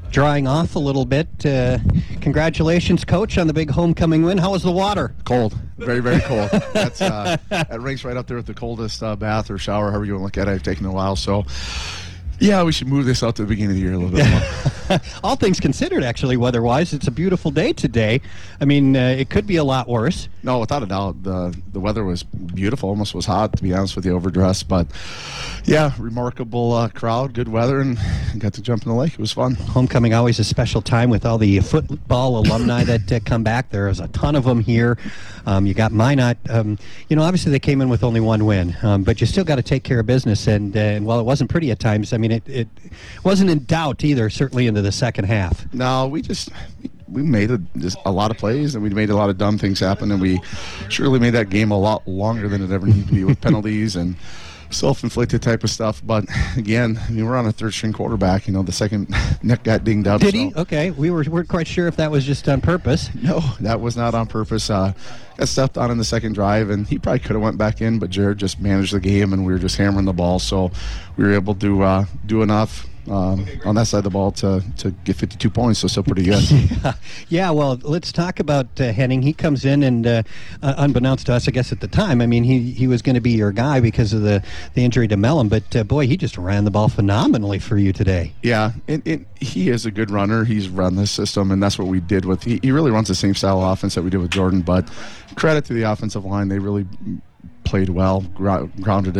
drying off a little bit. Congratulations, Coach, on the big homecoming win. How was the water? Cold. Very, very cold. That ranks right up there with the coldest bath or shower, however you want to look at it. I've taken a while, so yeah, we should move this out to the beginning of the year a little bit more. All things considered, actually, weather-wise, it's a beautiful day today. I mean, it could be a lot worse. No, without a doubt. The weather was beautiful. Almost was hot, to be honest with you, overdressed. But, yeah, remarkable crowd, good weather, and got to jump in the lake. It was fun. Homecoming, always a special time with all the football alumni that come back. There is a ton of them here. You got Minot. Obviously they came in with only one win, but you still got to take care of business. And while it wasn't pretty at times, I mean, it wasn't in doubt either, certainly into the second half. No, we made just a lot of plays, and we made a lot of dumb things happen, and we surely made that game a lot longer than it ever needed to be with penalties and self-inflicted type of stuff. But again, we're on a third-string quarterback. The second neck got dinged up. Did he? Okay, we weren't quite sure if that was just on purpose. No, that was not on purpose. Got stepped on in the second drive, and he probably could have went back in, but Jared just managed the game, and we were just hammering the ball, so we were able to do enough on that side of the ball to get 52 points, so still pretty good. Yeah, well, let's talk about Henning. He comes in, and unbeknownst to us, I guess at the time, I mean, he was going to be your guy because of the injury to Mellon, but boy, he just ran the ball phenomenally for you today. Yeah, he is a good runner. He's run this system, and that's what we did with he really runs the same style of offense that we did with Jordan, but credit to the offensive line. They really played well, grounded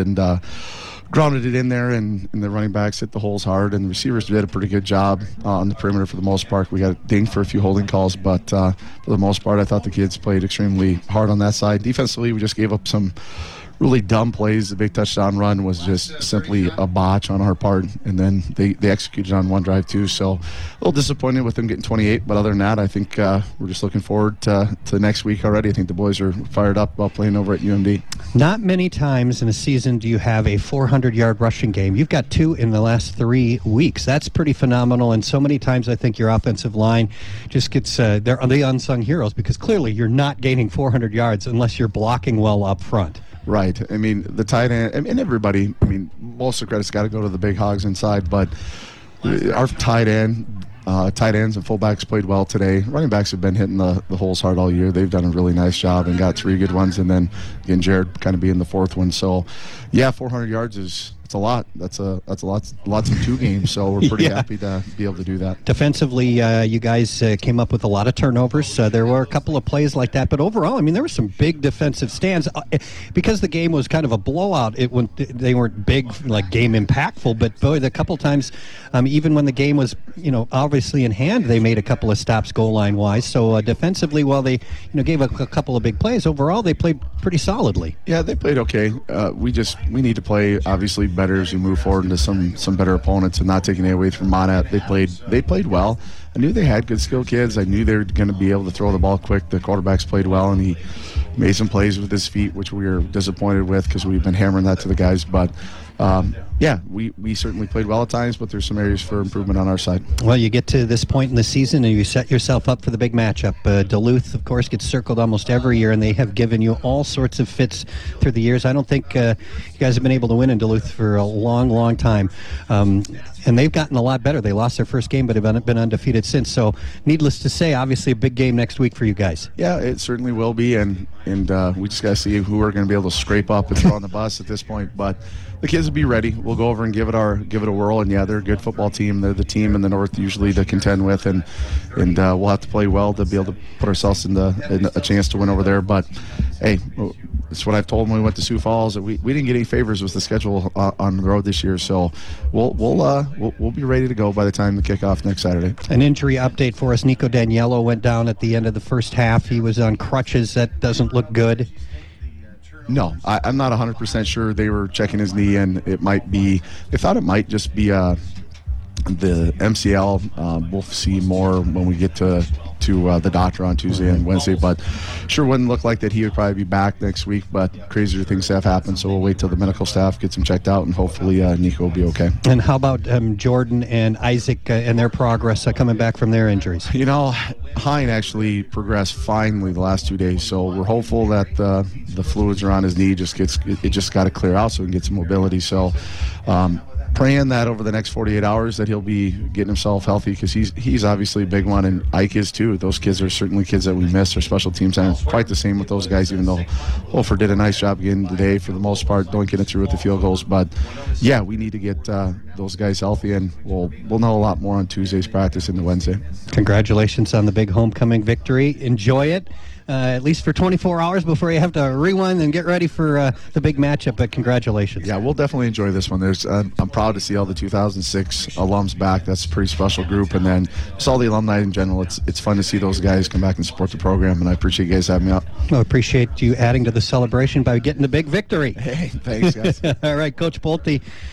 it in there, and the running backs hit the holes hard, and the receivers did a pretty good job on the perimeter for the most part. We got dinged for a few holding calls, but for the most part, I thought the kids played extremely hard on that side. Defensively, we just gave up some really dumb plays. The big touchdown run was just simply a botch on our part, and then they executed on one drive too, so a little disappointed with them getting 28, but other than that, I think we're just looking forward to next week already. I think the boys are fired up about playing over at UMD. Not many times in a season do you have a 400-yard rushing game. You've got 2 in the last 3 weeks. That's pretty phenomenal, and so many times I think your offensive line just gets they're the unsung heroes, because clearly you're not gaining 400 yards unless you're blocking well up front. Right. I mean, the tight end, and everybody, I mean, most of the credit's got to go to the big hogs inside, but our tight ends and fullbacks played well today. Running backs have been hitting the holes hard all year. They've done a really nice job and got 3 good ones, and then, again, Jared kind of being the 4th one. So, yeah, 400 yards it's a lot. That's lots in 2 games, so we're pretty happy to be able to do that. Defensively, you guys came up with a lot of turnovers. There were a couple of plays like that, but overall, I mean, there were some big defensive stands. Because the game was kind of a blowout, they weren't big, like game impactful, but boy, the couple times, even when the game was, obviously in hand, they made a couple of stops goal line wise. So defensively, while they, gave a couple of big plays, overall they played pretty solidly. Yeah, they played okay. We need to play obviously better as we move forward into some better opponents, and not taking it away from Monat. They played well. I knew they had good skilled kids. I knew they were going to be able to throw the ball quick. The quarterbacks played well, and he made some plays with his feet, which we were disappointed with because we've been hammering that to the guys. But we certainly played well at times, but there's some areas for improvement on our side. Well, you get to this point in the season and you set yourself up for the big matchup. Duluth, of course, gets circled almost every year, and they have given you all sorts of fits through the years. I don't think you guys have been able to win in Duluth for a long, long time. And they've gotten a lot better. They lost their first game, but have been undefeated since. So, needless to say, obviously a big game next week for you guys. Yeah, it certainly will be, and we just got to see who we're going to be able to scrape up and throw on the bus at this point. But the kids will be ready. We'll go over and give it a whirl. And yeah, they're a good football team. They're the team in the North usually to contend with, and we'll have to play well to be able to put ourselves in a chance to win over there. But hey, that's what I've told them when we went to Sioux Falls. That we didn't get any favors with the schedule on the road this year, so we'll be ready to go by the time the kickoff next Saturday. An injury update for us. Nico Daniello went down at the end of the first half. He was on crutches. That doesn't look good. No, I'm not 100% sure. They were checking his knee, and they thought it might just be the MCL. We'll see more when we get to the doctor on Tuesday and Wednesday, but sure wouldn't look like that he would probably be back next week, but crazier things have happened, so we'll wait till the medical staff gets him checked out, and hopefully Nico will be okay. And how about Jordan and Isaac and their progress coming back from their injuries? Hein actually progressed finally the last 2 days, so we're hopeful that the fluids around his knee just got to clear out so he can get some mobility. So praying that over the next 48 hours that he'll be getting himself healthy, because he's obviously a big one, and Ike is too. Those kids are certainly kids that we missed. Our special teams and quite the same with those guys, even though Hofer did a nice job again today for the most part, don't get it through with the field goals. But yeah, we need to get those guys healthy, and we'll know a lot more on Tuesday's practice into Wednesday. Congratulations on the big homecoming victory. Enjoy it. At least for 24 hours before you have to rewind and get ready for the big matchup. But congratulations. Yeah, we'll definitely enjoy this one. I'm proud to see all the 2006 alums back. That's a pretty special group. And then just all the alumni in general. It's fun to see those guys come back and support the program, and I appreciate you guys having me up. I appreciate you adding to the celebration by getting the big victory. Hey, thanks, guys. All right, Coach Bolte.